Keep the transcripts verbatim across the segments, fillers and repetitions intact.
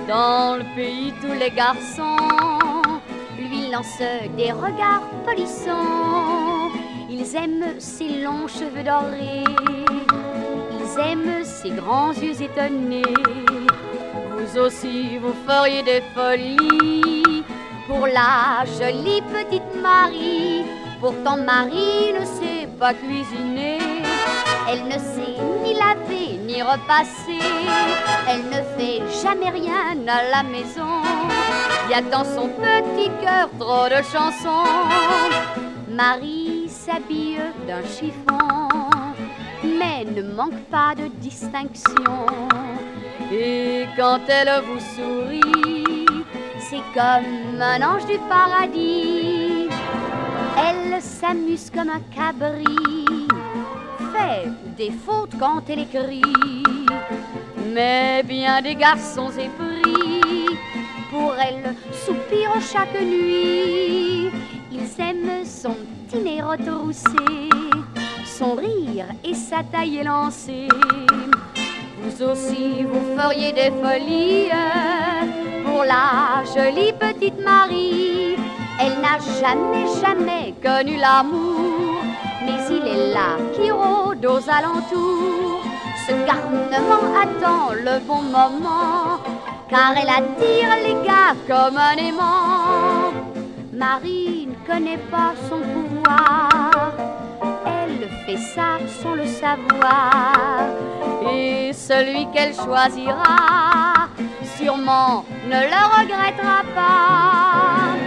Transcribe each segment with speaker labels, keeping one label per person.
Speaker 1: Dans le pays, tous les garçons lui lancent des regards polissants. Ils aiment ses longs cheveux dorés, ils aiment ses grands yeux étonnés. Vous aussi, vous feriez des folies pour la jolie petite Marie. Pourtant Marie ne sait pas cuisiner, elle ne sait ni laver ni repasser, elle ne fait jamais rien à la maison. Il y a dans son petit cœur trop de chansons. Marie s'habille d'un chiffon, mais ne manque pas de distinction. Et quand elle vous sourit, c'est comme un ange du paradis. Elle s'amuse comme un cabri, fait des fautes quand elle écrit. Mais bien des garçons épris pour elle soupirent chaque nuit. Ils aiment son petit nez retroussé, son rire et sa taille élancée. Vous aussi, vous feriez des folies pour la jolie petite Marie. Elle n'a jamais, jamais connu l'amour, mais il est là qui rôde aux alentours. Ce garnement attend le bon moment, car elle attire les gars comme un aimant. Marie ne connaît pas son pouvoir, elle fait ça sans le savoir. Et celui qu'elle choisira, sûrement ne le regrettera pas.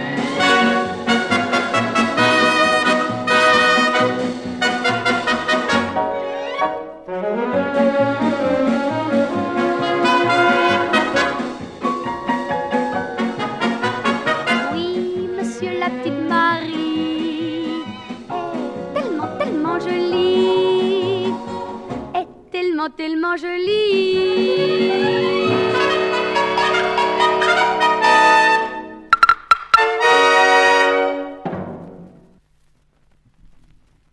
Speaker 1: Oui, monsieur, la petite Marie est tellement, tellement jolie, est tellement, tellement jolie.